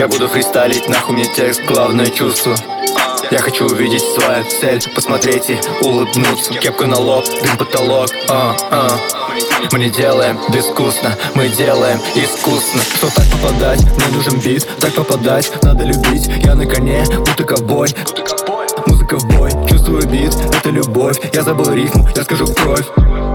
Я буду фристайлить, нахуй мне текст, главное чувство. Я хочу увидеть свою цель, посмотреть и улыбнуться. Кепка на лоб, дым потолок, Мы не делаем безвкусно, мы делаем искусно. Что так попадать, мне нужен бит, так попадать надо любить. Я на коне, будто ковбой, музыка в бой, чувствую бит, это любовь. Я забыл рифму, я скажу в кровь.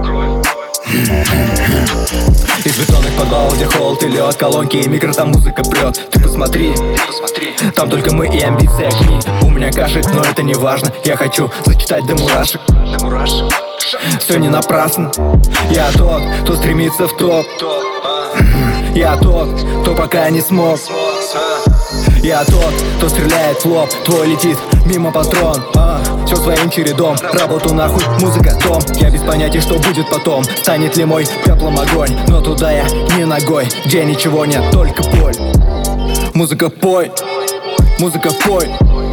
Из бетонных подвалов, где холод и лед, колонки и микро, там музыка прет. Ты посмотри, там только мы и амбиции огни. У меня кашель, но это не важно. Я хочу зачитать до мурашек. Все не напрасно. Я тот, кто стремится в топ. Я тот, кто пока не смог. Я тот, кто стреляет в лоб. Твой летит мимо патрон. Все своим чередом, работу нахуй, музыка дом. Я без понятия, что будет потом. Станет ли мой пеплом огонь, но туда я не ногой. Где ничего нет, только боль. Музыка пой, музыка пой.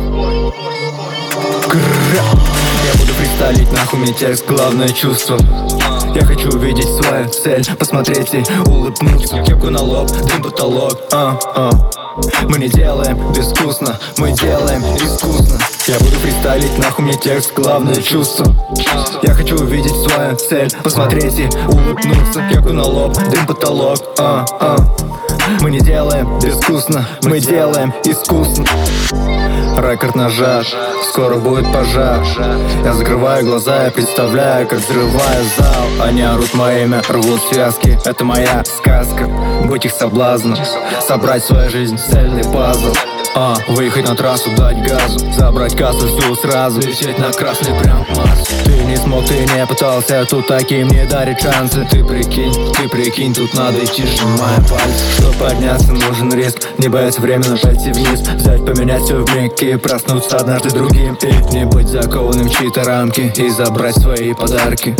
Я буду фристайлить, нахуй мне текст, главное чувство. Я хочу увидеть свою цель, посмотреть и улыбнуться. Кепку на лоб, дым потолок, Мы не делаем безвкусно, мы делаем искусно. Я буду фристайлить, нахуй мне текст, главное чувство. Я хочу увидеть свою цель, посмотреть и улыбнуться. Кепку на лоб, дым потолок, Мы не делаем безвкусно, мы делаем искусно. Рекорд нажат, скоро будет пожар. Я закрываю глаза и представляю, как взрываю зал. Они орут мое имя, рвут связки. Это моя сказка, быть их соблазном. Собрать свою жизнь, цельный пазл. Выехать на трассу, дать газу, забрать кассу всю сразу, лететь на красный прям Марс. Ты не смог, ты не пытался, тут таким не дарит шансы. Ты прикинь, тут надо идти, сжимая пальцы. Чтобы подняться, нужен риск, не бояться временно пойти вниз. Взять, поменять все вмиг и проснуться однажды другим. И не быть закованным в чьи-то рамки и забрать свои подарки.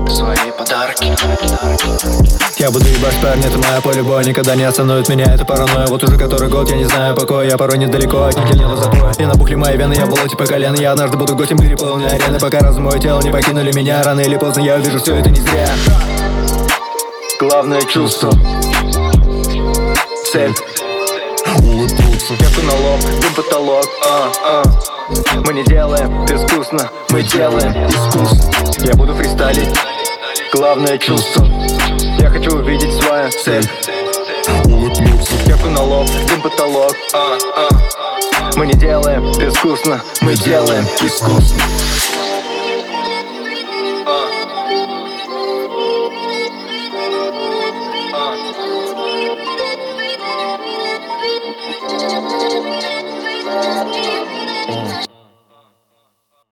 Я буду ебать парня, это моя поле боя. Никогда не остановит меня, это паранойя. Вот уже который год, я не знаю покоя. Я порой недалеко от них, я не запоя. И набухли мои вены, я в болоте по колено. Я однажды буду гостем, переполняя арены. Пока разум и тело не покинули меня, рано или поздно я увижу, все это не зря. Главное чувство, цель, улыбнуться. Кепку на лоб, дым потолок, Мы не делаем безвкусно, мы делаем искусно. Я буду фристайлить, главное чувство. Я хочу увидеть свою цель, улыбнуться. Кепку на лоб, дым потолок, Мы не делаем безвкусно, мы делаем искусно.